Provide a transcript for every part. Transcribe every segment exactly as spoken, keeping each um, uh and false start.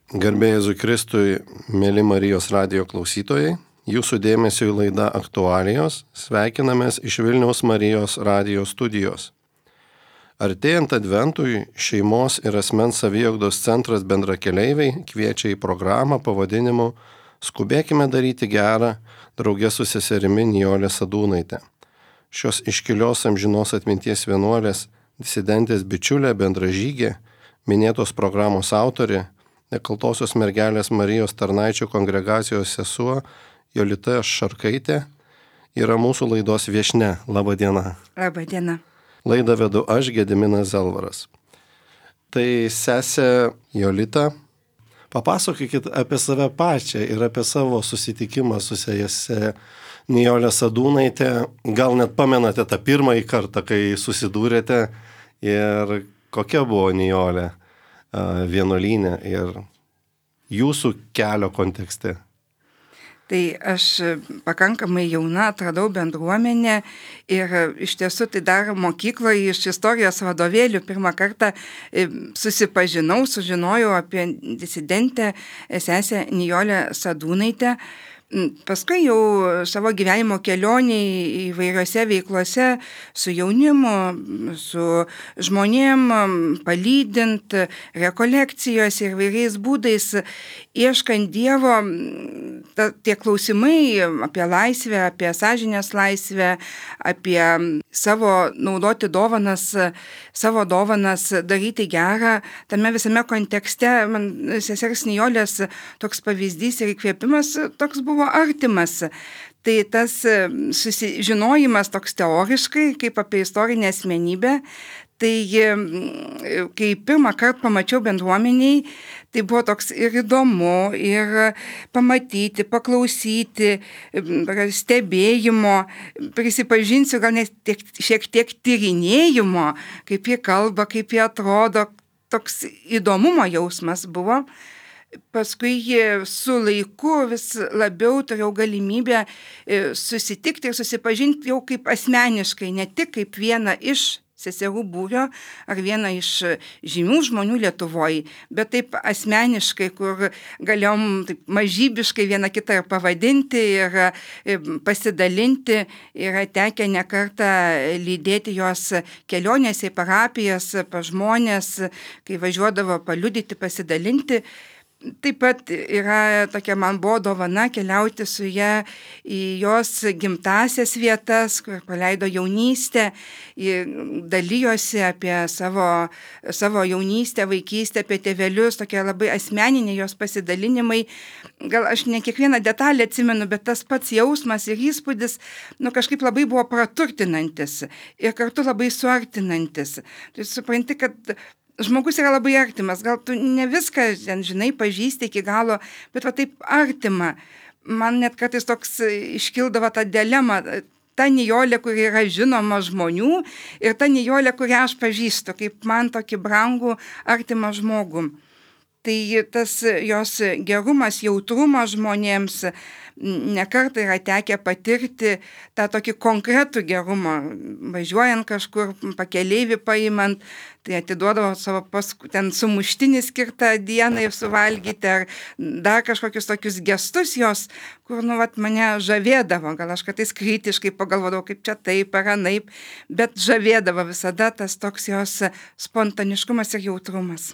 Garbė Jėzui Kristui, mėly Marijos radijo klausytojai, jūsų dėmesio į laidą Aktualijos sveikinamės iš Vilniaus Marijos radijo studijos. Artėjant adventui, šeimos ir asmens saviugdos centras Bendrakeleiviai kviečia į programą pavadinimu Skubėkime daryti gerą drauge su seserimi Nijole Sadūnaite. Šios iškilios amžinos atminties vienuolės, disidentės bičiulė, bendražygė, minėtos programos autorė, Nekaltosios mergelės Marijos tarnaičių kongregacijos sesuo Jolita Šarkaitė yra mūsų laidos viešnia. Labą dieną. Labą dieną. Laidą vedu aš, Gediminas Zelvaras. Tai sesė Jolita, papasakokit apie save pačią ir apie savo susitikimą su sese Nijole Sadūnaite. Gal net pamenate tą pirmąjį kartą, kai susidūrėte ir kokia buvo Nijolė vienuolyne ir jūsų kelio kontekste? Tai aš pakankamai jauna atradau bendruomenę ir iš tiesų tai dar mokykloje iš istorijos vadovėlių pirmą kartą susipažinau, sužinojau apie disidentę sesę Nijolę Sadūnaitę. Paskui jau savo gyvenimo kelionėje įvairiose veiklose su jaunimu, su žmonėm, palydint, rekolekcijos ir vairiais būdais, ieškant Dievo, ta, tie klausimai apie laisvę, apie sąžinės laisvę, apie savo naudoti dovanas, savo dovanas daryti gerą, tame visame kontekste man sesers Nijolės toks pavyzdys ir įkvėpimas toks buvo artimas. Tai tas susižinojimas toks teoriškai, kaip apie istorinę asmenybę, tai kai pirmą kartą pamačiau bendruomeniai, tai buvo toks ir įdomu, ir pamatyti, paklausyti, stebėjimo, prisipažinsiu, gal net tiek, šiek tiek tyrinėjimo, kaip jie kalba, kaip jie atrodo, toks įdomumo jausmas buvo. Paskui su laiku vis labiau turėjau galimybę susitikti ir susipažinti jau kaip asmeniškai, ne tik kaip viena iš seserų būrio ar viena iš žymių žmonių Lietuvoje, bet taip asmeniškai, kur galėjom taip mažybiškai vieną kitą ir pavadinti ir pasidalinti. Yra tekę ne kartą lydėti jos kelionėse į parapijas, pas žmonės, kai važiuodavo paliudyti, pasidalinti. Taip pat yra tokia man buvo dovana keliauti su ją į jos gimtasias vietas, kur praleido jaunystę, dalijosi apie savo, savo jaunystę, vaikystę, apie tėvelius, tokie labai asmeniniai jos pasidalinimai. Gal aš ne kiekvieną detalę atsimenu, bet tas pats jausmas ir įspūdis, nu, kažkaip labai buvo praturtinantis ir kartu labai suartinantis. Tai supranti, kad žmogus yra labai artimas, gal tu ne viską, žinai, pažįsti iki galo, bet va taip artima. Man net kartais toks iškildavo ta dilema, ta Nijolė, kuri yra žinoma žmonių ir ta Nijolė, kurią aš pažįstu, kaip man tokį brangų, artimą žmogų. Tai tas jos gerumas, jautrumas žmonėms, nekartą yra tekę patirti tą tokį konkretų gerumą, važiuojant kažkur, pakeleivį paimant, tai atiduodavo savo paskui ten sumuštinį skirtą dienai suvalgyti, ar dar kažkokius tokius gestus jos, kur, nu, vat, mane žavėdavo, gal aš kartais kritiškai pagalvodavau, kaip čia taip ar anaip, bet žavėdavo visada tas toks jos spontaniškumas ir jautrumas.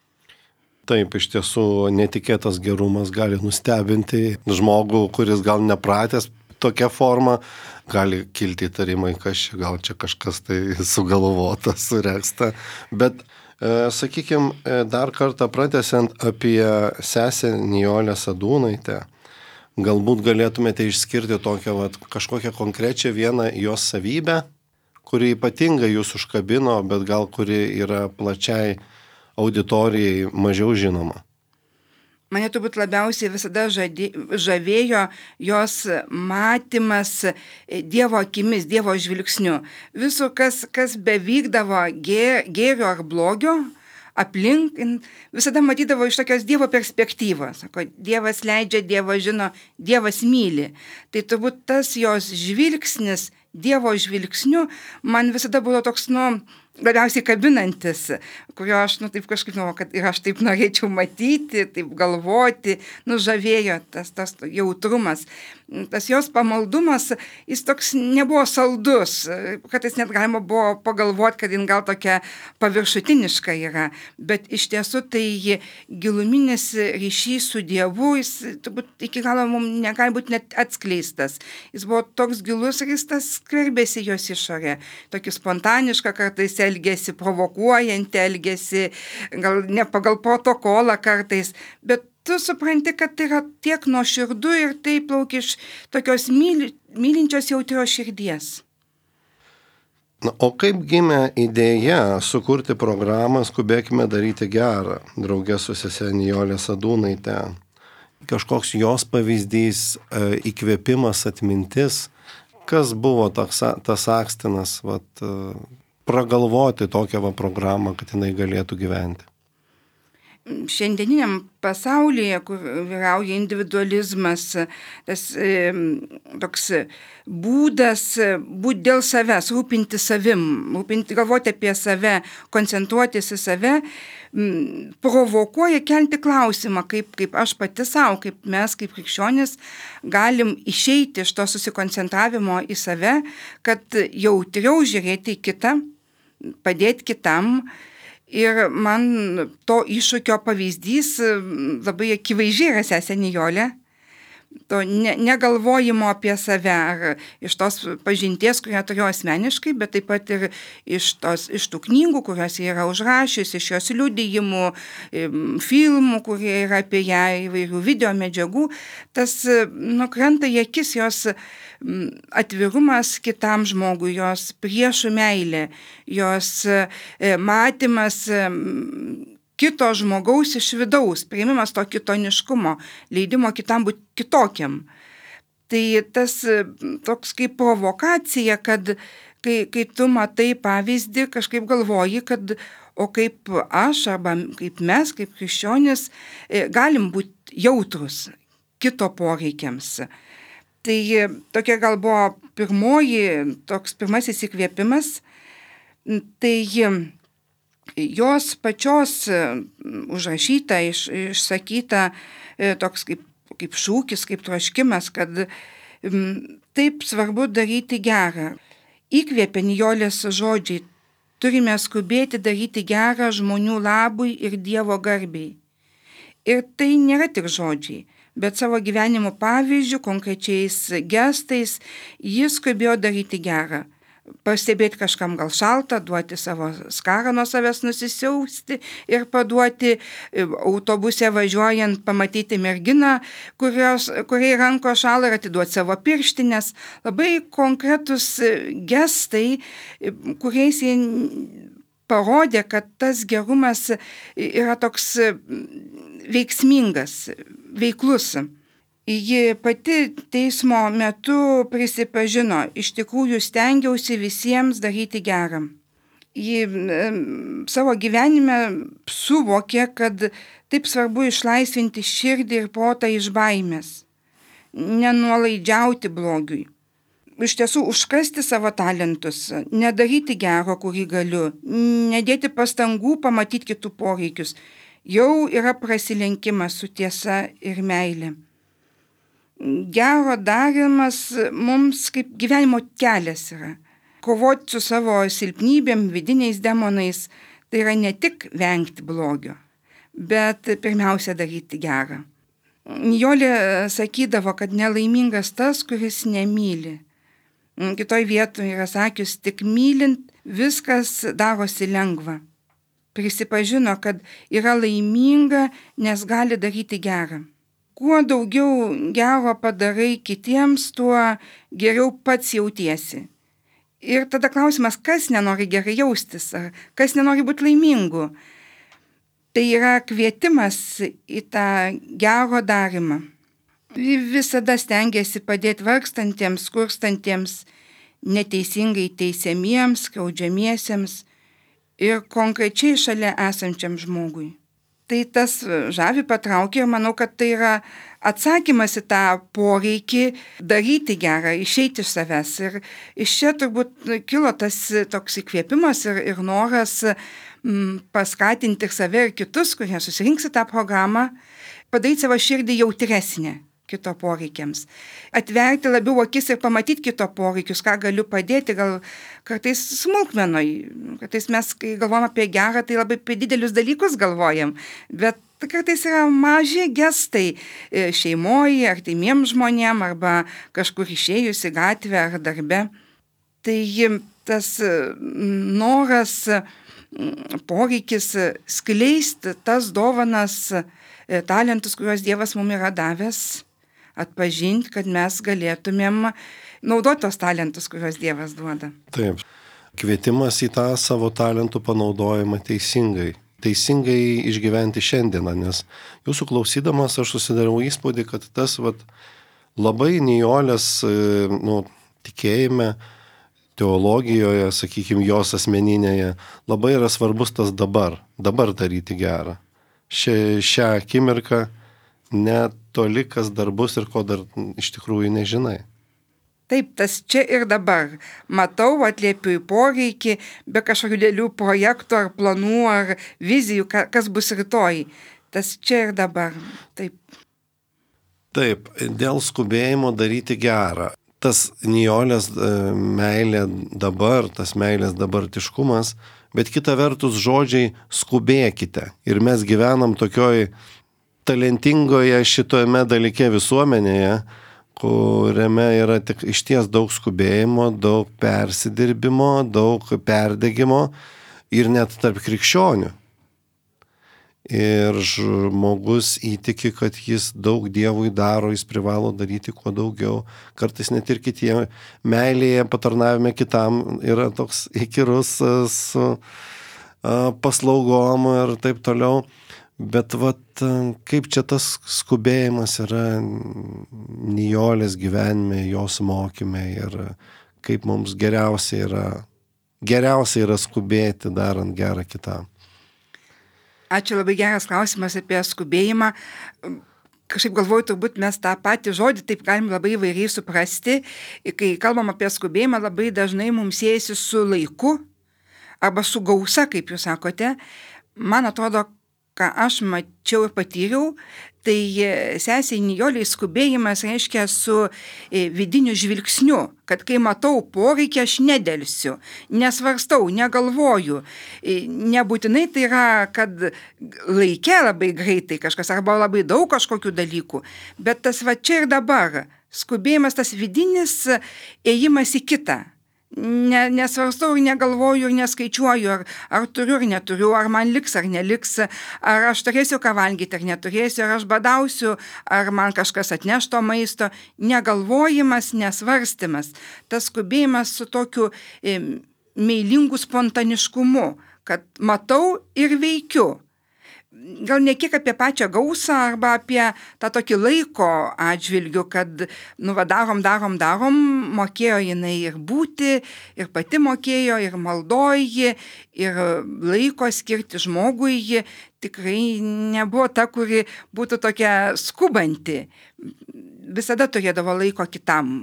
Taip, iš tiesų netikėtas gerumas gali nustebinti žmogų, kuris gal nepratęs tokia forma, gali kilti įtarimai, kas čia, gal čia kažkas tai sugalvota, suregsta. Bet, e, sakykime, dar kartą pratęsiant apie sesę Nijolę Sadūnaitę, galbūt galėtumėte išskirti tokią vat, kažkokią konkrečią vieną jos savybę, kuri ypatingai jūs užkabino, bet gal kuri yra plačiai auditorijai mažiau žinoma. Mane turbūt labiausiai visada žadė, žavėjo jos matymas Dievo akimis, Dievo žvilgsniu. Visų, kas, kas bevykdavo gė, gėrio ar blogio aplink, visada matydavo iš tokios Dievo perspektyvos. Sako, Dievas leidžia, Dievas žino, Dievas myli. Tai turbūt tas jos žvilgsnis, Dievo žvilgsniu, man visada buvo toks, nu, labiausiai kabinantis, kurio aš, nu, taip kažkaip, nu, kad ir aš taip norėčiau matyti, taip galvoti, nu, žavėjo tas, tas jautrumas. Tas jos pamaldumas, jis toks nebuvo saldus, kartais net galima buvo pagalvoti, kad jin gal tokia paviršutiniška yra, bet iš tiesų tai giluminis ryšys su Dievu, jis turbūt iki galo mums negali būti net atskleistas. Jis buvo toks gilus ir jis tas skverbėsi jos išorė, tokį spontanišką kartais elgesi, provokuojantį elgesi, gal ne pagal protokolą kartais, bet tu supranti, kad tai yra tiek nuoširdu ir tai plaukia iš tokios myli, mylinčios jautrios širdies. Na, o kaip gimė idėja sukurti programą Skubėkime daryti gerą, draugė su sese Nijole Sadūnaite? Kažkoks jos pavyzdys, įkvėpimas, atmintis, kas buvo tas, tas akstinas, vat, pragalvoti tokią va programą, kad jinai galėtų gyventi? Šiandieniniam pasaulyje, kur vyrauja individualizmas, tas e, toks būdas būti dėl savęs, rūpinti savim, rūpinti, galvoti apie save, koncentruotis į save, m, provokuoja kelti klausimą, kaip, kaip aš pati savo, kaip mes, kaip krikščionis, galim išeiti iš to susikoncentravimo į save, kad jautriau žiūrėti į kitą, padėti kitam. Ir man to iššūkio pavyzdys labai akivaizdžiai yra sesė Nijolė. To ne, negalvojimo apie save ar iš tos pažinties, kurią turėjau asmeniškai, bet taip pat ir iš, tos, iš tų knygų, kurios jie yra užrašęs, iš jos liudijimų, filmų, kurie yra apie ją, įvairių video medžiagų. Tas nukrenta į akis jos atvirumas kitam žmogui, jos priešų meilė, jos matymas kito žmogaus iš vidaus, priėmimas to kitoniškumo, leidimo kitam būti kitokiam. Tai tas toks kaip provokacija, kad kai, kai tu matai pavyzdį, kažkaip galvoji, kad o kaip aš arba kaip mes, kaip krikščionis, galim būti jautrus kito poreikiams. Tai tokia gal buvo pirmoji, toks pirmasis įkvėpimas, tai jos pačios užrašyta, iš, išsakyta toks kaip, kaip šūkis, kaip troškimas, kad taip svarbu daryti gerą. Įkvėpė Nijolės žodžiai, turime skubėti daryti gerą žmonių labui ir Dievo garbei. Ir tai nėra tik žodžiai, bet savo gyvenimo pavyzdžių, konkrečiais gestais, jis skubėjo daryti gerą. Pastebėti kažkam gal šaltą, duoti savo skarą nuo savęs nusisiausti ir paduoti, autobuse važiuojant pamatyti merginą, kurios, kuriai ranko šalą ir atiduoti savo pirštinės. Labai konkretus gestai, kuriais jie parodė, kad tas gerumas yra toks veiksmingas, veiklus. Ji pati teismo metu prisipažino, iš tikrųjų stengiausi visiems daryti gerą. Ji savo gyvenime suvokė, kad taip svarbu išlaisvinti širdį ir protą iš baimės, nenuolaidžiauti blogiui. Iš tiesų užkasti savo talentus, nedaryti gero, kurį galiu, nedėti pastangų pamatyti kitų poreikius, jau yra prasilenkimas su tiesa ir meilė. Gero darimas mums kaip gyvenimo kelias yra. Kovoti su savo silpnybėm, vidiniais demonais, tai yra ne tik vengti blogio, bet pirmiausia daryti gerą. Nijolė sakydavo, kad nelaimingas tas, kuris nemyli. Kitoj vietoje yra sakius, tik mylint viskas darosi lengva. Prisipažino, kad yra laiminga, nes gali daryti gerą. Kuo daugiau gero padarai kitiems, tuo geriau pats jautiesi. Ir tada klausimas, kas nenori gerai jaustis, ar kas nenori būti laimingu. Tai yra kvietimas į tą gero darimą. Visada stengiasi padėti vargstantiems, skurstantiems, neteisingai teisiamiems, skriaudžiamiesiems ir konkrečiai šalia esančiam žmogui. Tai tas žavi patraukė ir manau, kad tai yra atsakymas į tą poreikį daryti gerą, išeiti iš savęs. Ir iš čia turbūt kilo tas toks įkvėpimas ir, ir noras m, paskatinti ir save ir kitus, kurie susirinks į tą programą, padaryti savo širdį jautresnę kito poreikiams. Atverti labiau akis ir pamatyti kito poreikius, ką galiu padėti, gal kartais smulkmenoj. Kartais mes, kai galvom apie gerą, tai labai apie didelius dalykus galvojam, bet kartais yra maži gestai šeimoje, artimiems žmonėm arba kažkur išėjus į gatvę ar darbe. Tai tas noras, poreikis skleisti tas dovanas, talentus, kuriuos Dievas mums yra davęs, atpažinti, kad mes galėtumėm naudoti tos talentus, kuriuos Dievas duoda. Taip. Kvietimas į tą savo talentų panaudojimą teisingai. Teisingai išgyventi šiandieną, nes jūsų klausydamas aš susidariau įspūdį, kad tas vat, labai Nijolės nu, tikėjime, teologijoje, sakykime, jos asmeninėje, labai yra svarbus tas dabar, dabar daryti gerą. Šia, šią akimirką netoli, kas dar bus ir ko dar iš tikrųjų nežinai. Taip, tas čia ir dabar. Matau, atliepiu į poreikį, be kažkokių dėlių projektų ar planų ar vizijų, kas bus rytoj. Tas čia ir dabar. Taip. Taip, dėl skubėjimo daryti gerą. Tas Nijolės meilė dabar, tas meilės dabartiškumas, bet kita vertus žodžiai skubėkite. Ir mes gyvenam tokioj talentingoje šitome dalyke visuomenėje, kuriame yra tik išties daug skubėjimo, daug persidirbimo, daug perdegimo ir net tarp krikščionių. Ir žmogus įtiki, kad jis daug Dievui daro, jis privalo daryti kuo daugiau. Kartais net ir kitie meilėje, patarnavime kitam yra toks įkyrus su paslaugom ir taip toliau. Bet vat, kaip čia tas skubėjimas yra Nijolės gyvenime, jos mokyme ir kaip mums geriausia yra, geriausia yra skubėti darant gerą kitam. Ačiū, labai geras klausimas apie skubėjimą. Kažkaip galvoju, turbūt mes tą patį žodį taip galim labai įvairiai suprasti. Kai kalbam apie skubėjimą, labai dažnai mums siejasi su laiku arba su gausa, kaip jūs sakote. Man atrodo, ką aš mačiau ir patyriau, tai sesei Nijolei skubėjimas reiškia su vidiniu žvilgsniu, kad kai matau poreikį, aš nedelsiu, nesvarstau, negalvoju. Nebūtinai tai yra, kad laike labai greitai kažkas arba labai daug kažkokių dalykų, bet tas va čia ir dabar, skubėjimas, tas vidinis ėjimas į kitą. Ne, nesvarstau ir negalvoju ir neskaičiuoju, ar, ar turiu ar neturiu, ar man liks ar neliks, ar aš turėsiu ką valgyti ar neturėsiu, ar aš badausiu, ar man kažkas atneš to maisto. Negalvojimas, nesvarstymas. Tas skubėjimas su tokiu e, meilingu spontaniškumu, kad matau ir veikiu. Gal ne kiek apie pačią gausą arba apie tą tokį laiko atžvilgių, kad nu va darom, darom, darom, mokėjo jinai ir būti, ir pati mokėjo, ir maldoji, ir laiko skirti žmogui, ji tikrai nebuvo ta, kuri būtų tokia skubanti. Visada turėdavo laiko kitam.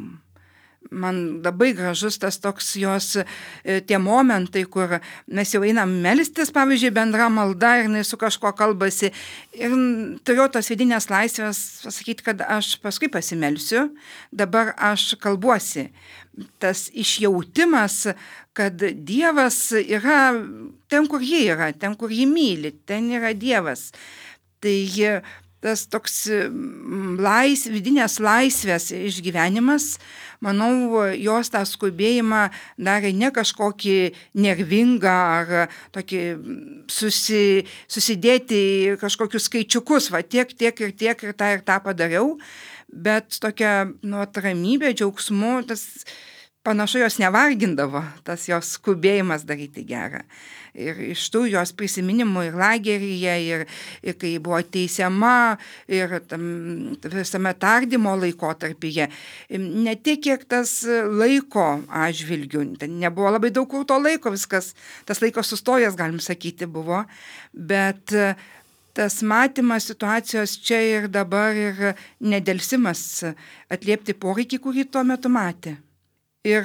Man labai gražus tas toks jos tie momentai, kur mes jau einam melstis, pavyzdžiui, bendra malda ir jinai su kažko kalbasi. Ir turėjau tos vidinės laisvės pasakyti, kad aš paskui pasimelsiu, dabar aš kalbuosi. Tas išjautimas, kad Dievas yra ten, kur ji yra, ten, kur ji myli, ten yra Dievas. Tai tas toks lais, vidinės laisvės išgyvenimas, manau, jos tą skubėjimą darė ne kažkokį nervingą ar tokį susi, susidėti kažkokius skaičiukus, va tiek, tiek ir tiek ir tą ir tą padariau, bet tokia nu, ramybė, džiaugsmu, tas panašu jos nevargindavo, tas jos skubėjimas daryti gerą. Ir iš tų jos prisiminimų ir lageryje, ir, ir kai buvo teisiama, ir tam, visame tardymo laikotarpyje. Ne tiek, kiek tas laiko atžvilgių, nebuvo labai daug kur to laiko, viskas, tas laikas sustojęs, galim sakyti, buvo, bet tas matymas situacijos čia ir dabar ir nedelsimas atliepti poreikį, kurį tuo metu matė. Ir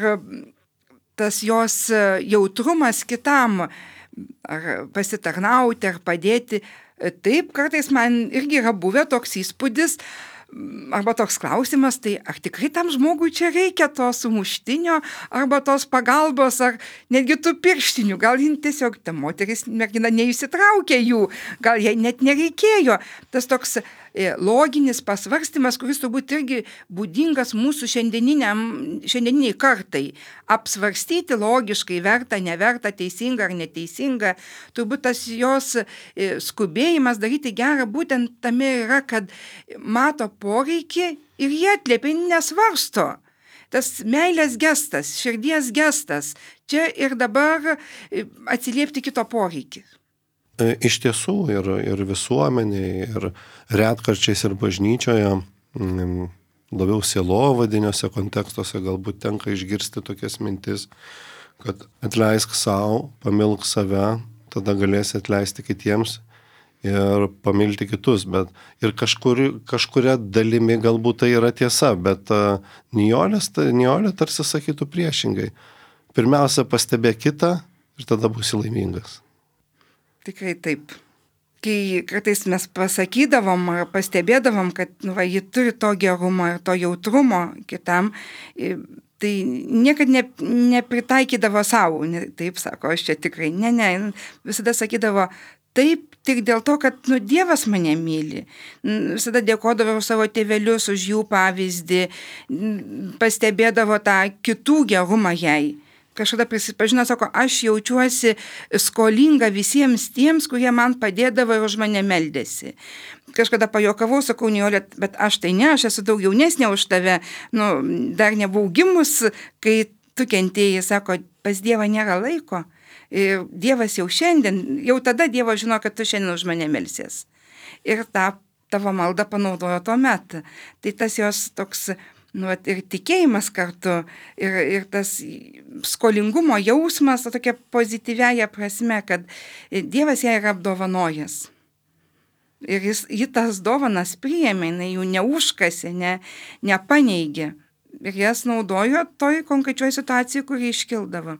tas jos jautrumas kitam, ar pasitarnauti, ar padėti, taip kartais man irgi yra buvę toks įspūdis, arba toks klausimas, tai ar tikrai tam žmogui čia reikia to sumuštinio, arba tos pagalbos, ar netgi tų pirštinių, gal jin tiesiog, ta moteris, mergina, neįsitraukė jų, gal jai net nereikėjo. Tas toks loginis pasvarstymas, kuris turbūt irgi būdingas mūsų šiandieniniai kartai. Apsvarstyti logiškai, verta, neverta, teisinga ar neteisinga. Turbūt tas jos skubėjimas daryti gerą būtent tame yra, kad mato poreikį ir jie atliepia, nesvarsto. Tas meilės gestas, širdies gestas, čia ir dabar atsiliepti kito poreikį. Iš tiesų ir, ir visuomenėje, ir retkarčiais ir bažnyčioje, labiau sielovadiniuose kontekstuose galbūt tenka išgirsti tokias mintis, kad atleisk savo, pamilk save, tada galėsi atleisti kitiems ir pamilti kitus. Bet ir kažkur, kažkuria dalimi galbūt tai yra tiesa, bet uh, Nijolės, Nijolė tarsi sakytų priešingai. Pirmiausia, pastebėk kitą ir tada būsi laimingas. Tikrai taip. Kai kartais mes pasakydavom ar pastebėdavom, kad nu, va, ji turi to gerumo ir to jautrumo kitam, tai niekad ne, nepritaikydavo savo. Taip sako, aš čia tikrai, ne, ne, visada sakydavo, taip tik dėl to, kad nu, Dievas mane myli. Visada dėkodavo savo tėvelius už jų pavyzdį, pastebėdavo tą kitų gerumą jai. Kažkada prisipažino, sako, aš jaučiuosi skolinga visiems tiems, kurie man padėdavo ir už mane meldėsi. Kažkada pajuokavau, sakau, Nijolė, bet aš tai ne, aš esu daug jaunesnė už tave, nu, dar nebuvau gimus, kai tu kentėjai, sako, pas Dievą nėra laiko. Ir Dievas jau šiandien, jau tada Dievas žino, kad tu šiandien už mane melsies. Ir tą tavo maldą panaudojo tuo metu. Tai tas jos toks, nu, ir tikėjimas kartu, ir, ir tas skolingumo jausmas, tokia pozityviaja prasme, kad Dievas ją yra apdovanojęs. Ir jis, jis tas dovanas priėmė, jų neužkasė, ne, nepaneigė. Ir jas naudojo toj konkrečioj situacijai, kuri iškildavo.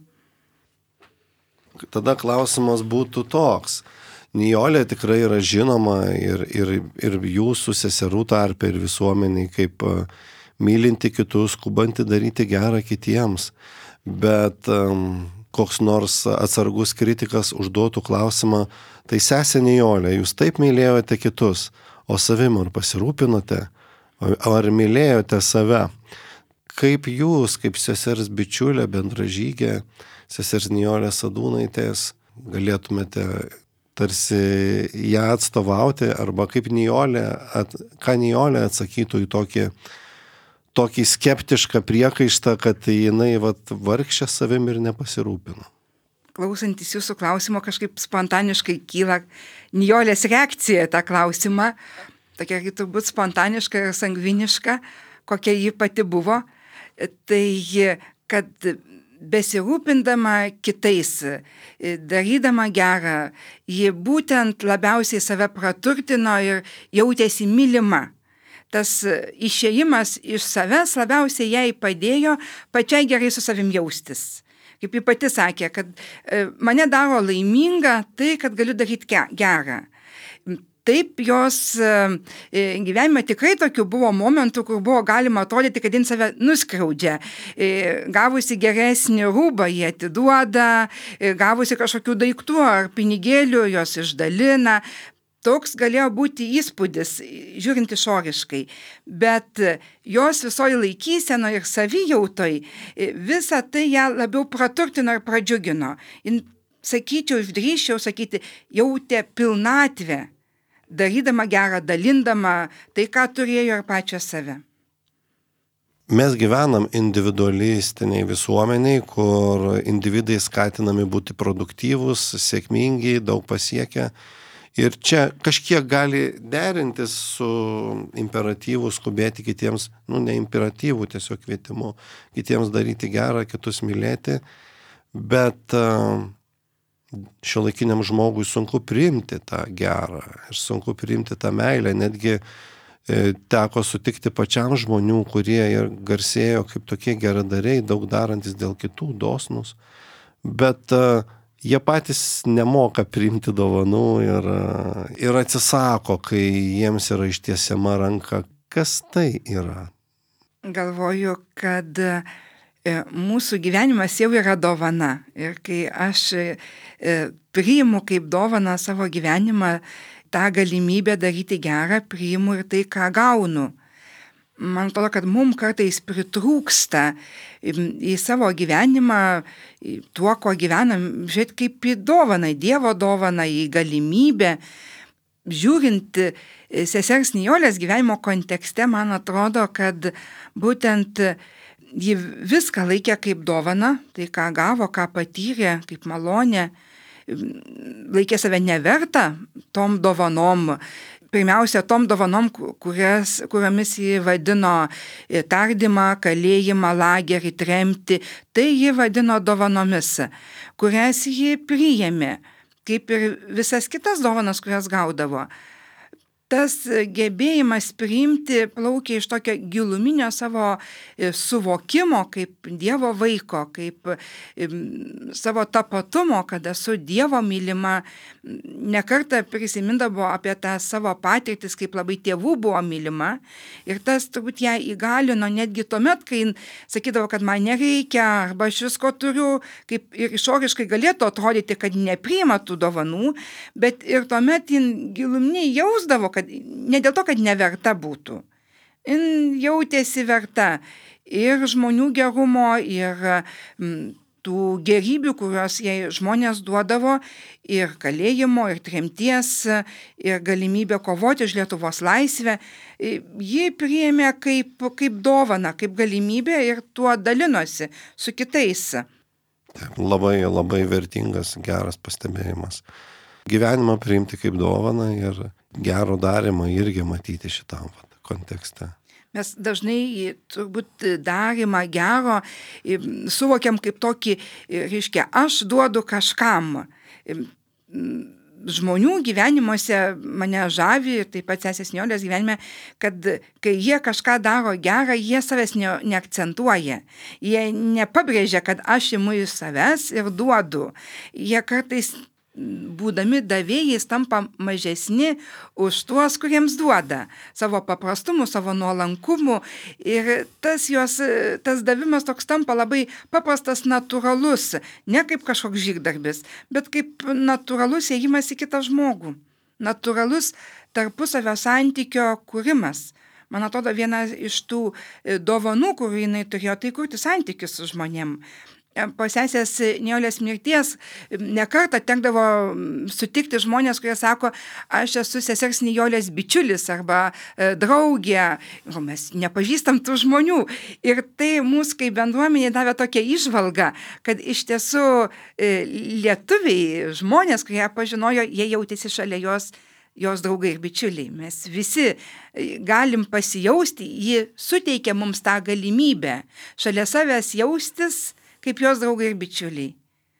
Tada klausimas būtų toks. Nijolė tikrai yra žinoma ir, ir, ir jūsų seserų tarpe ir visuomeniai kaip mylinti kitus, skubanti daryti gerą kitiems. Bet um, koks nors atsargus kritikas užduotų klausimą, tai sesė Nijolė, jūs taip mylėjote kitus, o savim ar pasirūpinote, ar mylėjote save? Kaip jūs, kaip sesers bičiulė, bendražygė, sesers Nijolės Sadūnaitės, galėtumėte tarsi ją atstovauti, arba kaip Nijolė, at, ką Nijolė atsakytų į tokį tokį skeptišką priekaištą, kad jinai vat, vargšė savim ir nepasirūpino. Klausantis jūsų klausimo, kažkaip spontaniškai kyla Nijolės reakcija tą klausimą, tokia turbūt spontaniška ir sangviniška, kokia ji pati buvo, tai kad besirūpindama kitais, darydama gerą, ji būtent labiausiai save praturtino ir jautėsi mylima. Tas išėjimas iš savęs labiausiai jai padėjo pačiai gerai su savim jaustis. Kaip ji pati sakė, kad mane daro laimingą tai, kad galiu daryti gerą. Taip, jos gyvenime tikrai tokių buvo momentų, kur buvo galima atrodyti, kad jin save nuskriaudžia. Gavusi geresnį rūbą, jie atiduoda, gavusi kažkokių daiktų ar pinigėlių, jos išdalina. Toks galėjo būti įspūdis, žiūrint išoriškai, bet jos visoji laikysena ir savijautoj visą tai ją labiau praturtino ir pradžiugino. Jin, sakyčiau, išdrįsčiau sakyti, jautė pilnatvę, darydama gerą, dalindama tai, ką turėjo ir pačią save. Mes gyvenam individualistiniai visuomeniai, kur individai skatinami būti produktyvūs, sėkmingi, daug pasiekę. Ir čia kažkiek gali derintis su imperatyvu skubėti kitiems, nu ne imperatyvu, tiesiog kvietimu, kitiems daryti gerą, kitus mylėti, bet uh, šiuolaikiniam žmogui sunku priimti tą gerą ir sunku priimti tą meilę. Netgi e, teko sutikti pačiam žmonių, kurie ir garsėjo kaip tokie geradariai, daug darantis dėl kitų, dosnus. Bet e, jie patys nemoka priimti dovanų ir, ir atsisako, kai jiems yra ištiesiama ranka. Kas tai yra? Galvoju, kad mūsų gyvenimas jau yra dovana. Ir kai aš priimu kaip dovaną savo gyvenimą, tą galimybę daryti gerą, priimu ir tai, ką gaunu. Man atrodo, kad mums kartais pritrūksta į savo gyvenimą, tuo, ko gyvenam, žiūrėti kaip į dovaną, į Dievo dovaną, į galimybę. Žiūrint sesers Nijolės gyvenimo kontekste, man atrodo, kad būtent ji viską laikė kaip dovaną, tai ką gavo, ką patyrė, kaip malonę, laikė save nevertą tom dovanom. Pirmiausia, tom dovanom, kurias, kuriomis ji vadino tardymą, kalėjimą, lagerį, tremtį, tai ji vadino dovanomis, kurias ji priėmė, kaip ir visas kitas dovanas, kurias gaudavo. Tas gebėjimas priimti plaukia iš tokio giluminio savo suvokimo kaip Dievo vaiko, kaip savo tapatumo, kad esu Dievo mylima. Nekartą prisimindavo apie tą savo patirtis, kaip labai tėvų buvo mylima. Ir tas turbūt ją įgalino netgi tuomet, kai sakydavo, kad man nereikia, arba aš visko turiu, kaip ir išoriškai galėtų atrodyti, kad nepriima tų dovanų, bet ir tuomet jin giluminiai jausdavo, kad ne dėl to, kad neverta būtų. Jin jautėsi verta ir žmonių gerumo, ir m, tų gerybių, kurios jai žmonės duodavo, ir kalėjimo, ir tremties, ir galimybę kovoti už Lietuvos laisvę. Ji priėmė kaip, kaip dovaną, kaip galimybę ir tuo dalinosi su kitais. Labai, labai vertingas, geras pastebėjimas. Gyvenimą priimti kaip dovaną ir gero darymą irgi matyti šitam kontekste. Mes dažnai turbūt darymą gero suvokiam kaip tokį, reiškia, aš duodu kažkam. Žmonių gyvenimuose mane žavi, taip pat sesės Nijolės gyvenime, kad kai jie kažką daro gerą, jie savęs ne, neakcentuoja. Jie nepabrėžia, kad aš imu iš savęs ir duodu. Jie kartais būdami davėjais tampa mažesni už tuos, kuriems duoda. Savo paprastumu, savo nuolankumu. Ir tas, jos, tas davimas toks tampa labai paprastas, natūralus. Ne kaip kažkoks žygdarbis, bet kaip natūralus ėjimas į kitą žmogų. Natūralus tarpusavio santykio kūrimas. Man atrodo, viena iš tų dovanų, kurių jinai turėjo, tai kurti santykius su žmonėm. Po sesės Nijolės mirties nekartą tekdavo sutikti žmonės, kurie sako, aš esu sesers Nijolės bičiulis arba e, draugė, o mes nepažįstam tų žmonių. Ir tai mūsų kaip bendruomenė davė tokią įžvalgą, kad iš tiesų e, lietuviai, žmonės, kurie pažinojo, jie jautėsi šalia jos, jos draugai ir bičiuliai. Mes visi galim pasijausti, ji suteikia mums tą galimybę šalia savęs jaustis kaip jos draugai ir bičiuliai.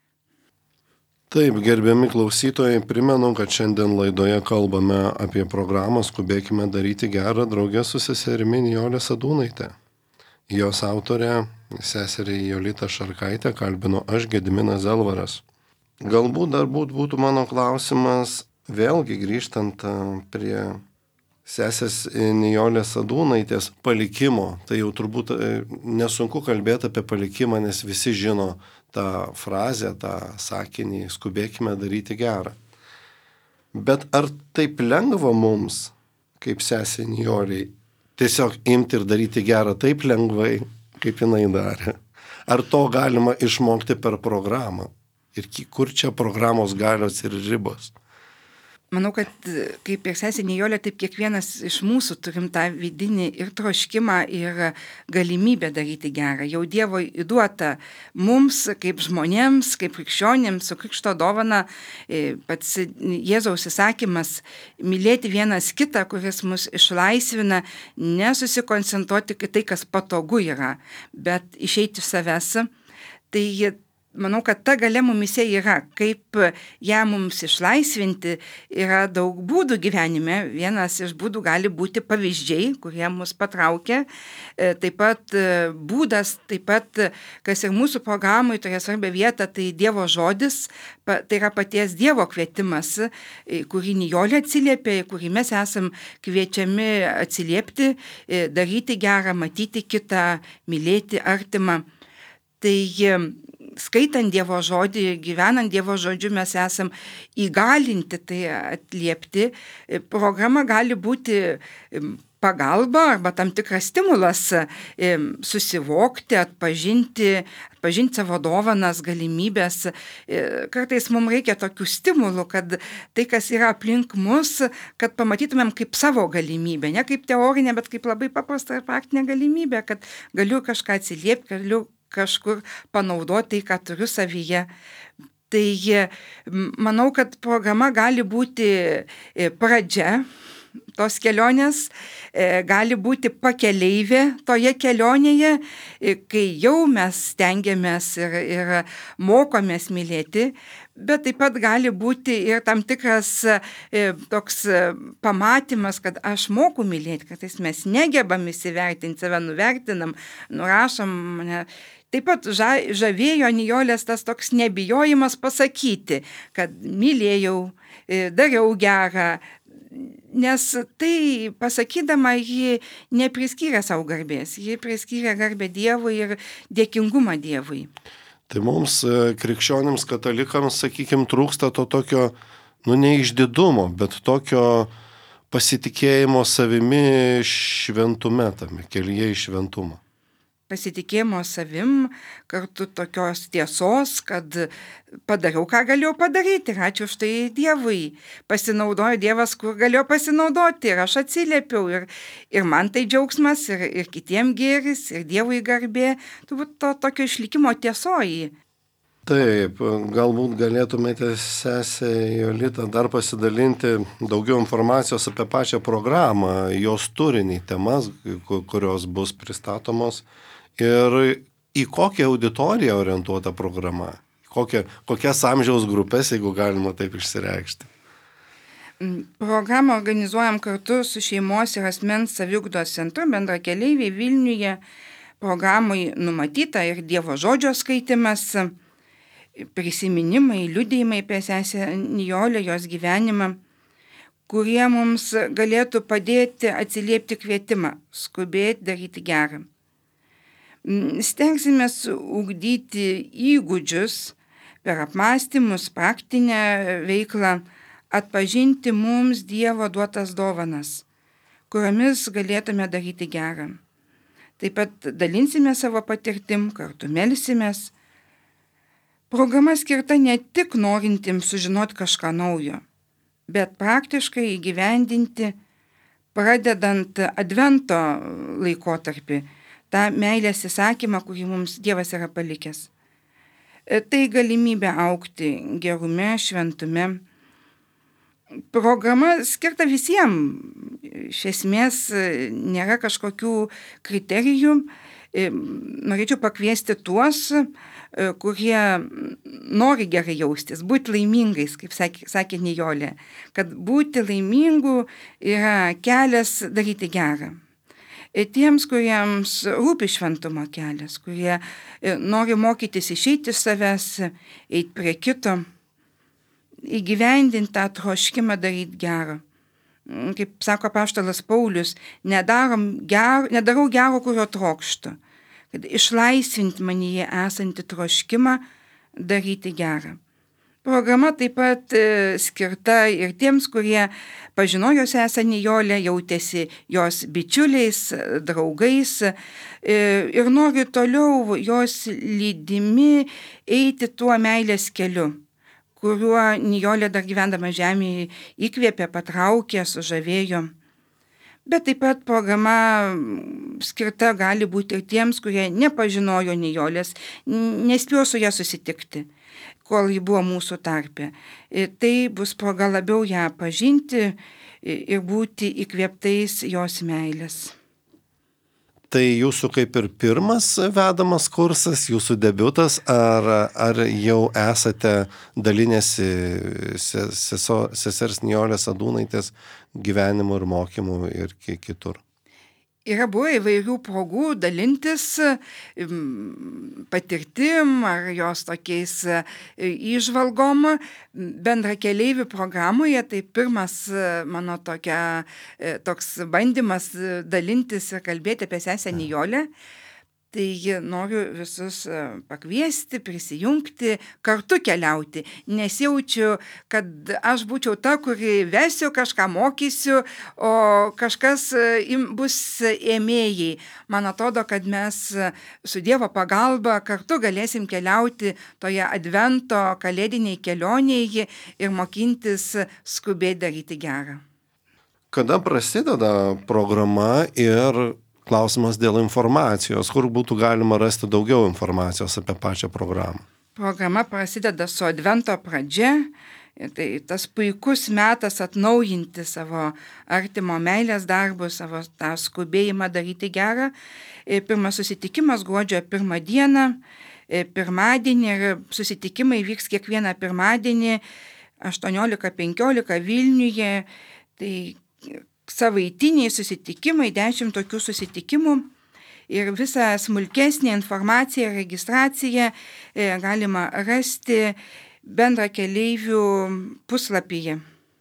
Taip, gerbiami klausytojai, primenu, kad šiandien laidoje kalbame apie programą Skubėkime daryti gerą draugę su seserimi Nijolė Sadūnaitė. Jos autorė, seserį Jolitą Šarkaitę, kalbino aš, Gediminas Zelvaras. Galbūt dar būtų mano klausimas, vėlgi grįžtant prie sesės Nijolės Sadūnaitės palikimo. Tai jau turbūt nesunku kalbėti apie palikimą, nes visi žino tą frazę, tą sakinį, skubėkime daryti gerą. Bet ar taip lengva mums, kaip sesė Nijoliai, tiesiog imti ir daryti gerą taip lengvai, kaip jinai darė? Ar to galima išmokti per programą? Ir kur čia programos galios ir ribos? Manau, kad kaip ir sesė Nijolė, taip kiekvienas iš mūsų turim tą vidinį ir troškimą, ir galimybę daryti gerą. Jau Dievo įduota mums, kaip žmonėms, kaip krikščionėms, su krikšto dovana, pats Jėzaus įsakymas mylėti vienas kitą, kuris mus išlaisvina, nesusikoncentruoti į tai, kas patogu yra, bet išeiti iš savęs. Tai manau, kad ta galia mumise yra, kaip ją mums išlaisvinti, yra daug būdų gyvenime. Vienas iš būdų gali būti pavyzdžiai, kurie mus patraukia. Taip pat būdas, taip pat, kas ir mūsų programai turės svarbią vietą, tai Dievo žodis, tai yra paties Dievo kvietimas, kurį Nijolė atsiliepė, kurį mes esam kviečiami atsiliepti, daryti gerą, matyti kitą, mylėti artimą. Tai skaitant Dievo žodį, gyvenant Dievo žodžiu, mes esam įgalinti tai atliepti. Programa gali būti pagalba arba tam tikras stimulas susivokti, atpažinti, atpažinti savo dovanas, galimybės. Kartais mums reikia tokių stimulų, kad tai, kas yra aplink mus, kad pamatytumėm kaip savo galimybę, ne kaip teorinė, bet kaip labai paprasta ir praktinė galimybė, kad galiu kažką atsiliepti, galiu kažkur panaudoti tai, ką turiu savyje. Tai manau, kad programa gali būti pradžia tos kelionės, gali būti pakeleivė toje kelionėje, kai jau mes stengiamės ir, ir mokomės mylėti, bet taip pat gali būti ir tam tikras toks pamatymas, kad aš moku mylėti, kad mes negebam įsivertinti, save nuvertinam, nurašom mane. Taip pat žavėjo Nijolės tas toks nebijojimas pasakyti, kad mylėjau, dariau gerą, nes tai pasakydama ji nepriskyrė savo garbės, ji priskyrė garbę Dievui ir dėkingumą Dievui. Tai mums, krikščionims, katalikams, sakykime, trūksta to tokio, nu, neišdidumo, bet tokio pasitikėjimo savimi šventume, tame kelyje į šventumą. Pasitikėjimo savim, kartu tokios tiesos, kad padariau, ką galėjau padaryti, ir ačiū už tai Dievui. Pasinaudojo Dievas, kur galėjau pasinaudoti, ir aš atsiliepiau, ir, ir man tai džiaugsmas, ir, ir kitiem gėris, ir Dievui garbė, turbūt to tokio išlikimo tiesoji. Taip, galbūt galėtumėte, sesė Jolita, dar pasidalinti daugiau informacijos apie pačią programą, jos turinį, temas, kurios bus pristatomos. Ir į kokią auditoriją orientuota programa? Kokia, kokias amžiaus grupės, jeigu galima taip išsireikšti? Programą organizuojam kartu su šeimos ir asmens saviugdos centru Bendrakeleiviai Vilniuje. Programai numatyta ir Dievo žodžio skaitimas, prisiminimai, liudijimai apie sesę Nijolę, jos gyvenimą, kurie mums galėtų padėti atsiliepti kvietimą, skubėti, daryti gerą. Stengsimės ugdyti įgūdžius per apmąstymus, praktinę veiklą, atpažinti mums Dievo duotas dovanas, kuriomis galėtume daryti gerą. Taip pat dalinsime savo patirtim, kartu melsimės. Programa skirta ne tik norintiems sužinoti kažką naujo, bet praktiškai įgyvendinti, pradedant Advento laikotarpį, tą meilės įsakymą, kurį mums Dievas yra palikęs. Tai galimybė augti gerume, šventume. Programa skirta visiems. Iš esmės nėra kažkokių kriterijų. Norėčiau pakviesti tuos, kurie nori gerai jaustis, būti laimingais, kaip sakė, sakė Nijolė, kad būti laimingu yra kelias daryti gerą. Tiems, kuriems rūpi šventumo kelias, kurie nori mokytis išeiti iš savęs, eiti prie kito, įgyvendinti tą troškimą daryti gerą. Kaip sako apaštalas Paulius, ger, nedarau gero, kurio trokštu, kad išlaisvinti manyje esantį troškimą daryti gerą. Programa taip pat skirta ir tiems, kurie pažinojo sesę Nijolę, jautėsi jos bičiuliais, draugais ir nori toliau jos lydimi eiti tuo meilės keliu, kuriuo Nijolė dar gyvendama žemėje įkvėpė, patraukė, sužavėjo. Bet taip pat programa skirta gali būti ir tiems, kurie nepažinojo Nijolės, nespėjo su ją susitikti, kol ji buvo mūsų tarpe. Tai bus proga labiau ją pažinti ir būti įkvėptais jos meilės. Tai jūsų kaip ir pirmas vedamas kursas, jūsų debiutas, ar, ar jau esate dalinėsi seso, sesers Nijolės Sadūnaitės gyvenimu ir mokymu ir kitur? Yra buvo įvairių progų dalintis patirtim ar jos tokiais įžvalgom. Bendrakeleivių programoje tai pirmas mano tokia, toks bandymas dalintis ir kalbėti apie sesę Nijolę. Tai noriu visus pakviesti, prisijungti, kartu keliauti. Nesijaučiu, kad aš būčiau ta, kuri vesiu, kažką mokysiu, o kažkas bus ėmėjai. Man atrodo, kad mes su Dievo pagalba kartu galėsim keliauti toje advento kalėdiniai kelionėje ir mokintis skubiai daryti gerą. Kada prasideda programa ir klausimas dėl informacijos, kur būtų galima rasti daugiau informacijos apie pačią programą? Programa prasideda su advento pradžia, tai tas puikus metas atnaujinti savo artimo meilės darbus, savo tą skubėjimą daryti gerą. Pirmas susitikimas gruodžio pirmą dieną, pirmadienį, ir susitikimai vyks kiekvieną pirmadienį aštuoniolika penkiolika Vilniuje. Tai savaitiniai susitikimai, dešimt tokių susitikimų, ir visą smulkesnį informaciją, registraciją galima rasti bendrakeleivių puslapyje.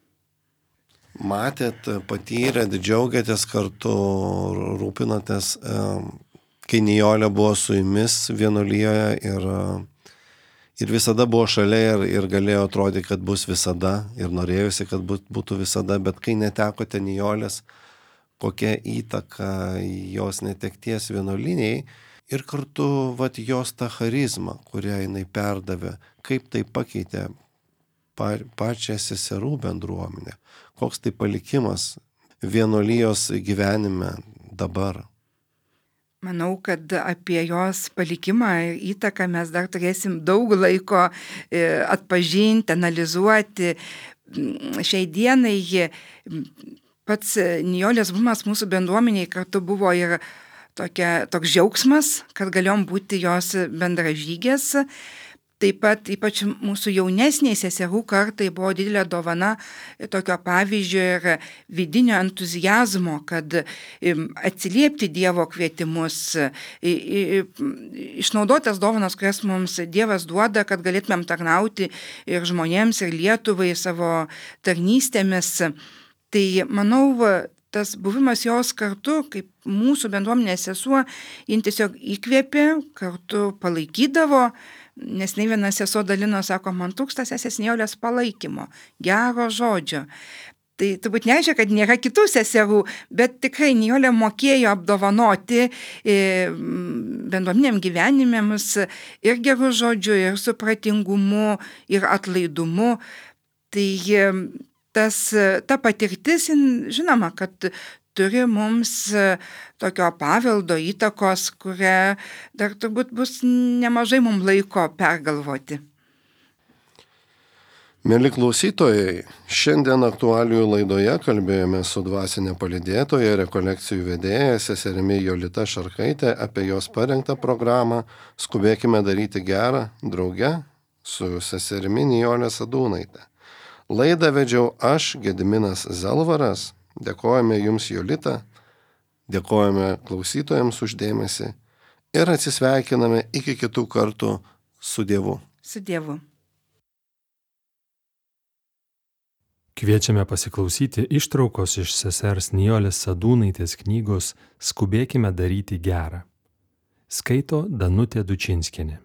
Matėt, patyrėt, džiaugiatės kartu, rūpinatės, kai Nijolė buvo su jumis vienuolijoje ir Ir visada buvo šalia ir, ir galėjo atrodyti, kad bus visada, ir norėjusi, kad būtų visada, bet kai netekote Nijolės, kokia įtaka jos netekties vienuoliniai ir kartu vat, jos tą charizmą, kurią jinai perdavė, kaip tai pakeitė pa, pačią seserų bendruomenę, koks tai palikimas vienuolijos gyvenime dabar. Manau, kad apie jos palikimą ir įtaką mes dar turėsim daug laiko atpažinti, analizuoti. Šiai dienai pats Nijolės buvimas mūsų bendruomeniai kartu buvo ir tokia, toks džiaugsmas, kad galėjom būti jos bendražygės. Taip pat ypač mūsų jaunesniai seserų kartai buvo didelė dovana tokio pavyzdžio ir vidinio entuzijazmo, kad atsiliepti Dievo kvietimus, išnaudotas dovanas, kurias mums Dievas duoda, kad galėtumėm tarnauti ir žmonėms, ir Lietuvai savo tarnystėmis. Tai manau, tas buvimas jos kartu, kaip mūsų bendruomenės sesuo, jin tiesiog įkvėpė, kartu palaikydavo. Nes ne viena sesuo dalino, sako, man trūksta sesės Nijolės palaikymo, gero žodžio. Tai turbūt nereiškia, kad nėra kitų seserų, bet tikrai Nijolė mokėjo apdovanoti bendruomeniniam gyvenime mus ir gerų žodžių, ir supratingumu, ir atlaidumu. Tai tas, ta patirtis, žinoma, kad turi mums tokio paveldo įtakos, kurią dar turbūt bus nemažai mums laiko pergalvoti. Mieli klausytojai, šiandien aktualijų laidoje kalbėjome su dvasinė palydėtoja, rekolekcijų vedėja, seserimi Jolita Šarkaitė apie jos parengtą programą Skubėkime daryti gerą drauge su seserimi Nijolė Sadūnaitė. Laidą vedžiau aš, Gediminas Zelvaras. Dėkojame Jums, Jolita, dėkojame klausytojams už dėmesį ir atsisveikiname iki kitų kartų su Dievu. Su Dievu. Kviečiame pasiklausyti ištraukos iš sesers Nijolės Sadūnaitės knygos Skubėkime daryti gerą. Skaito Danutė Dučinskienė.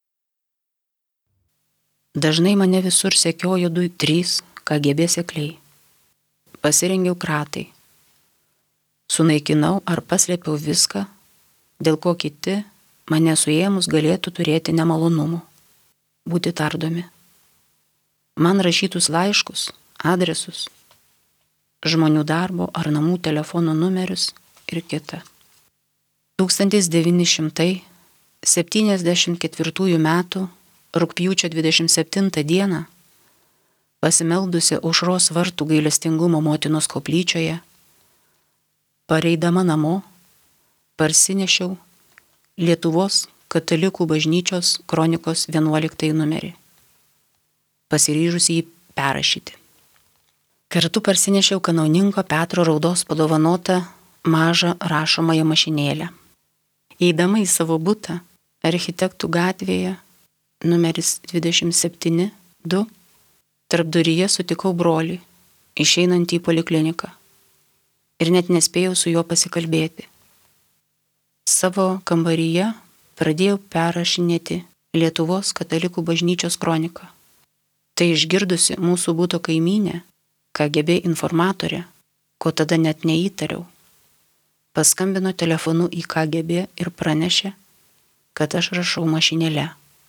Dažnai mane visur sekiojo du trys K G B sekliai. Pasirengiau kratai. Sunaikinau ar paslėpiau viską, dėl ko kiti mane suėmus galėtų turėti nemalonumų, būti tardomi. Man rašytus laiškus, adresus, žmonių darbo ar namų telefonų numerius ir kita. tūkstantis devyni šimtai septyniasdešimt ketvirtųjų metų rugpjūčio dvidešimt septintą dieną pasimeldusi Aušros vartų gailestingumo motinos koplyčioje, pareidama namo, parsinešiau Lietuvos katalikų bažnyčios kronikos vienuoliktąjį numerį, pasiryžusi jį perrašyti. Kartu parsinešiau kanauninko Petro Raudos padovanotą mažą rašomąją mašinėlę. Eidama į savo butą Architektų gatvėje numeris dvidešimt septyni du, tarpduryje sutikau brolį, išeinantį į polikliniką, ir net nespėjau su juo pasikalbėti. Savo kambaryje pradėjau perrašinėti Lietuvos katalikų bažnyčios kroniką. Tai išgirdusi mūsų buto kaimynė, K G B informatorė, ko tada net neįtariau, paskambino telefonu į K G B ir pranešė, kad aš rašau mašinėle.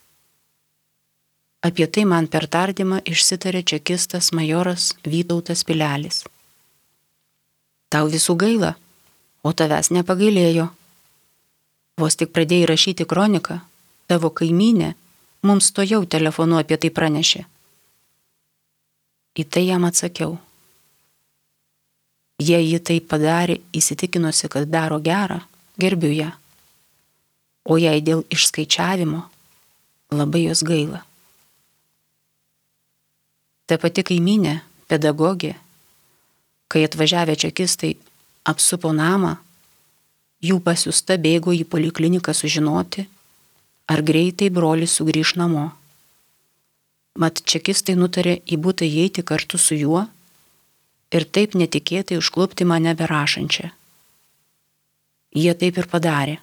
Apie tai man per tardymą išsitarė čekistas majoras Vytautas Pilelis. Tau visų gaila, o tavęs nepagailėjo. Vos tik pradėjai rašyti kroniką, tavo kaimynė mums tojau telefonu apie tai pranešė. Į tai jam atsakiau. Jei ji tai padarė įsitikinusi, kad daro gerą, gerbiu ją. O jei dėl išskaičiavimo, labai jos gaila. Ta pati kaimynė, pedagogė, kai atvažiavę čekistai apsupo namą, jų pasiusta bėgo į polikliniką sužinoti, ar greitai brolis sugrįš namo. Mat čekistai nutarė į butą įeiti kartu su juo ir taip netikėtai užklupti mane berašančią. Jie taip ir padarė.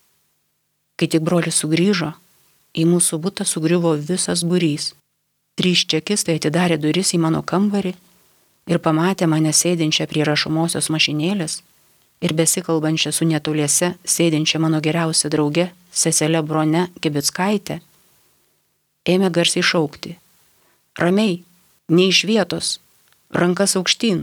Kai tik brolis sugrįžo, į mūsų butą sugriuvo visas būrys. Trys čekistai atidarė duris į mano kambarį ir pamatė mane sėdinčią prie rašomosios mašinėlės ir besikalbančią su netoliese sėdinčią mano geriausia drauge, sesele Brone Kibickaite, ėmė garsiai šaukti. Ramiai, ne iš vietos, rankas aukštyn.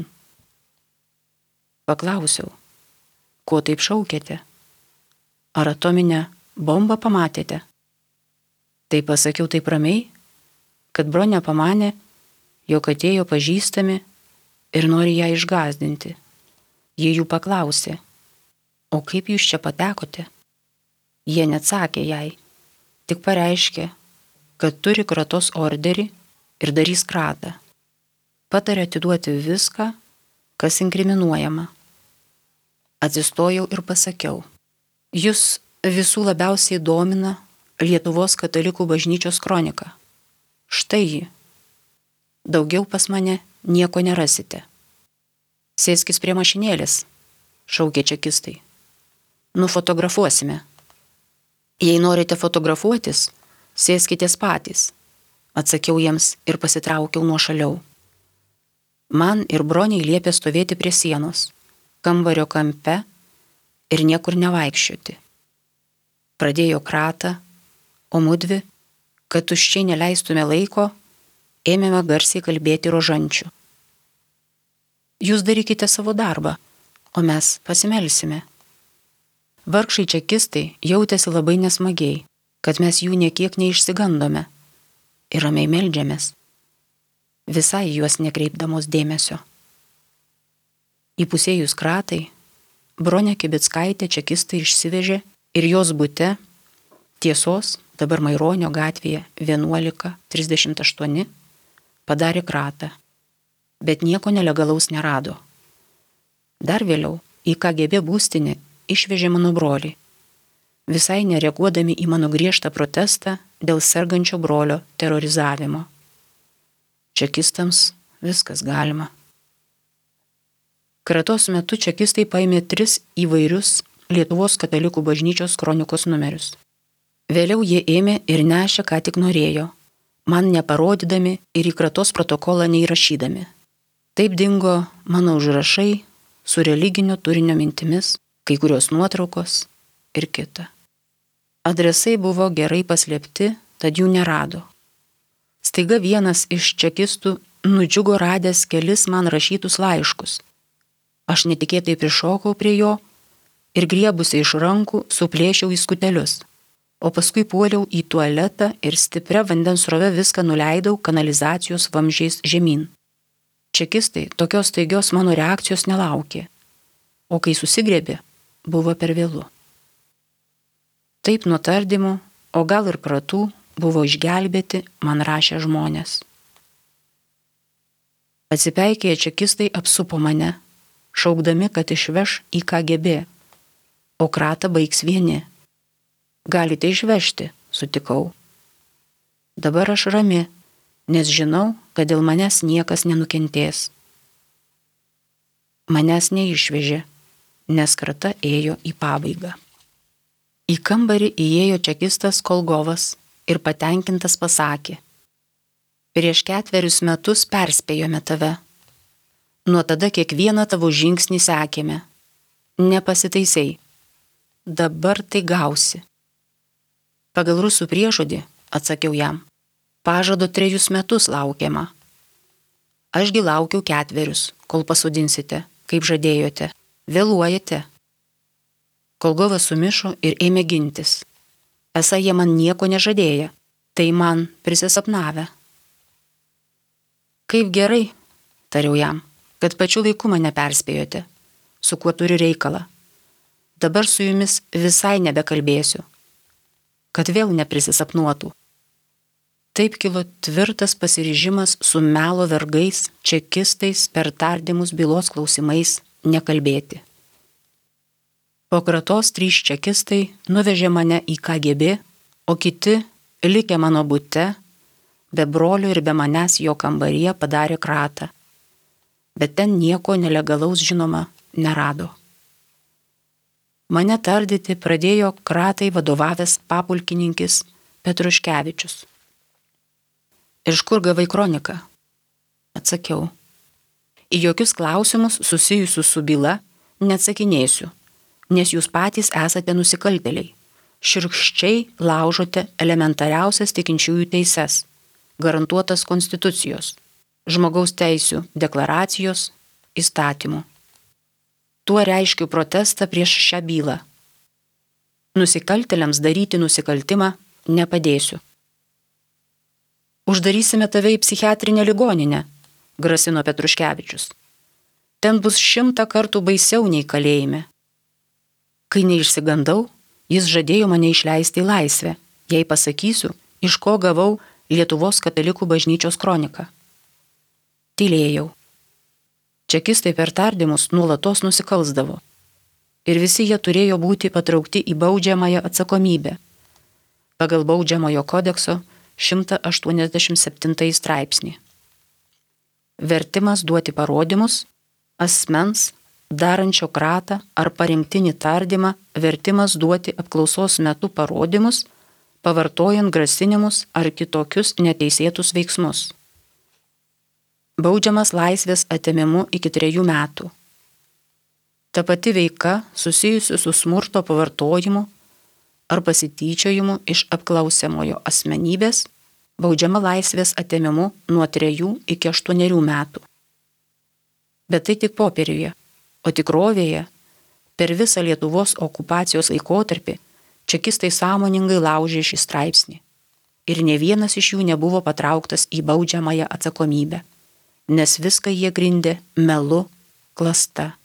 Paklausiau, ko taip šaukėte? Ar atominę bombą pamatėte? Tai pasakiau taip ramiai, kad Bronė pamanė, jog atėjo pažįstami ir nori ją išgąsdinti. Jie jų paklausė, o kaip jūs čia patekote? Jie neatsakė jai, tik pareiškė, kad turi kratos orderį ir darys kratą. Patarė atiduoti viską, kas inkriminuojama. Atsistojau ir pasakiau, jūs visų labiausiai domina Lietuvos katalikų bažnyčios kronika. Štai ji. Daugiau pas mane nieko nerasite. Sėskis prie mašinėlės, šaukė čekistai. Nufotografuosime. Jei norite fotografuotis, sėskitės patys, atsakiau jiems ir pasitraukiau nuo šaliau. Man ir Broniai liepė stovėti prie sienos, kambario kampe ir niekur nevaikščioti. Pradėjo kratą, o mudvi, kad tuščiai neleistume laiko, ėmėme garsiai kalbėti rožančių. Jūs darykite savo darbą, o mes pasimelsime. Vargšai čekistai jautėsi labai nesmagiai, kad mes jų niekiek neišsigandome ir ramiai meldžiamės, visai juos nekreipdamos dėmesio. Įpusėjus kratai, Bronė Kibickaitė čekistai išsivežė ir jos bute, Tiesos, dabar Maironio gatvėje vienuolika trisdešimt aštuoni, padarė kratą, bet nieko nelegalaus nerado. Dar vėliau į K G B būstinę išvežė mano brolį, visai nereaguodami į mano griežtą protestą dėl sergančio brolio terorizavimo. Čekistams viskas galima. Kratos metu čekistai paėmė tris įvairius Lietuvos katalikų bažnyčios kronikos numerius. Vėliau jie ėmė ir nešė, ką tik norėjo, man neparodydami ir į kratos protokolą neįrašydami. Taip dingo mano užrašai su religinio turinio mintimis, kai kurios nuotraukos ir kita. Adresai buvo gerai paslėpti, tad jų nerado. Staiga vienas iš čekistų nudžiugo radęs kelis man rašytus laiškus. Aš netikėtai prišokau prie jo ir griebusi iš rankų suplėšiau į skutelius, o paskui puoliau į tualetą ir stipria vandens srove viską nuleidau kanalizacijos vamzdžiais žemyn. Čekistai tokios staigios mano reakcijos nelaukė, o kai susigriebė, buvo per vėlu. Taip nuo tardymų, o gal ir kratų, buvo išgelbėti, man rašė žmonės. Atsipeikėję čekistai apsupo mane, šaukdami, kad išveš į K G B, o kratą baigs vieni. Galite išvežti, sutikau. Dabar aš rami, nes žinau, kad dėl manęs niekas nenukentės. Manęs neišvežė, nes krata ėjo į pabaigą. Į kambarį įėjo čekistas Kolgovas ir patenkintas pasakė: prieš ketverius metus perspėjome tave. Nuo tada kiekvieną tavo žingsnį sekėme. Nepasitaisei. Dabar tai gausi. Pagal rusų priežodį, atsakiau jam, pažado trejus metus laukiama. Ašgi laukiau ketverius, kol pasodinsite, kaip žadėjote. Vėluojate. Kolgovas sumišo ir ėmė gintis. Esą jie man nieko nežadėję, tai man prisisapnavę. Kaip gerai, tariau jam, kad pačiu laiku mane perspėjote, su kuo turiu reikalą. Dabar su jumis visai nebekalbėsiu, kad vėl neprisisapnuotų. Taip kilo tvirtas pasiryžimas su melo vergais, čekistais per tardymus bylos klausimais nekalbėti. Po kratos trys čekistai nuvežė mane į K G B, o kiti, likę mano bute, be brolio ir be manęs jo kambaryje padarė kratą. Bet ten nieko nelegalaus, žinoma, nerado. Mane tardyti pradėjo kratai vadovavęs papulkininkis Petruškevičius. Iš kur gavai kroniką? Atsakiau. Į jokius klausimus susijusius su byla neatsakinėsiu, nes jūs patys esate nusikaltėliai. Šiurkščiai laužote elementariausias tikinčiųjų teises, garantuotas konstitucijos, žmogaus teisių deklaracijos, įstatymų. Tuo reiškiu protestą prieš šią bylą. Nusikaltėliams daryti nusikaltimą nepadėsiu. Uždarysime tave į psichiatrinę ligoninę, grasino Petruškevičius. Ten bus šimtą kartų baisiau nei kalėjime. Kai neišsigandau, jis žadėjo mane išleisti į laisvę, jei pasakysiu, iš ko gavau Lietuvos katalikų bažnyčios kroniką. Tylėjau. Čekistai per tardymus nuolatos nusikalsdavo. Ir visi jie turėjo būti patraukti į baudžiamąją atsakomybę. Pagal baudžiamojo kodekso šimtas aštuoniasdešimt septintąjį straipsnį. Vertimas duoti parodymus, asmens, darančio kratą ar parengtinį tardymą, vertimas duoti apklausos metu parodymus, pavartojant grasinimus ar kitokius neteisėtus veiksmus. Baudžiamas laisvės atėmimu iki trejų metų. Ta pati veika susijusi su smurto pavartojimu ar pasityčiojimu iš apklausiamojo asmenybės, baudžiama laisvės atėmimu nuo trejų iki aštuonerių metų. Bet tai tik popieriuje, o tikrovėje per visą Lietuvos okupacijos laikotarpį čekistai sąmoningai laužė šį straipsnį. Ir ne vienas iš jų nebuvo patrauktas į baudžiamąją atsakomybę, nes viską jie grindė melu, klasta.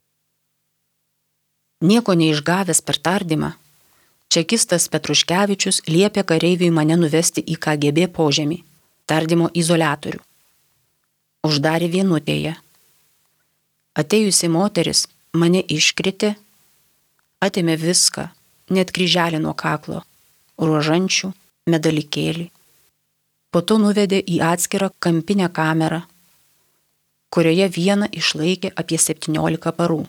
Nieko neišgavęs per tardymą, čekistas Petruškevičius liepė kareiviui mane nuvesti į K G B požemį, tardymo izoliatorių. Uždarė vienutėje. Atėjusi moteris mane iškritė, atėmė viską, net kryželį nuo kaklo, rožančių, medalikėlį. Po to nuvedė į atskirą kampinę kamerą, kurioje vieną išlaikė apie septyniolika parų.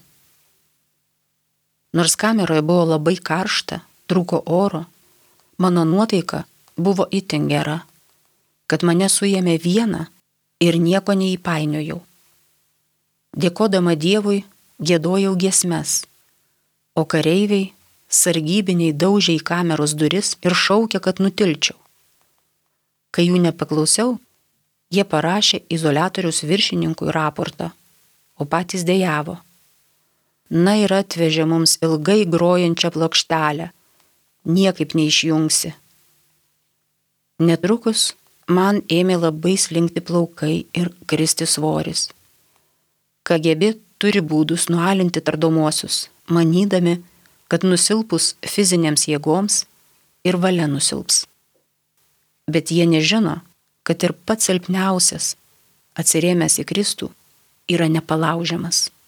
Nors kameroje buvo labai karšta, trūko oro, mano nuotaika buvo itin gera, kad mane suėmė vieną ir nieko neįpainiojau. Dėkodama Dievui, giedojau giesmes, o kareiviai, sargybiniai daužė į kameros duris ir šaukė, kad nutilčiau. Kai jų nepaklausiau, jie parašė izoliatoriaus viršininkui raportą, o patys dejavo. Na ir atvežė mums ilgai grojančią plokštelę, niekaip neišjungsi. Netrukus man ėmė labai slinkti plaukai ir kristi svoris. K G B turi būdus nualinti tardomuosius, manydami, kad nusilpus fizinėms jėgoms ir valia nusilps. Bet jie nežino, kad ir pats silpniausias, atsirėmęs į Kristų, yra nepalaužiamas.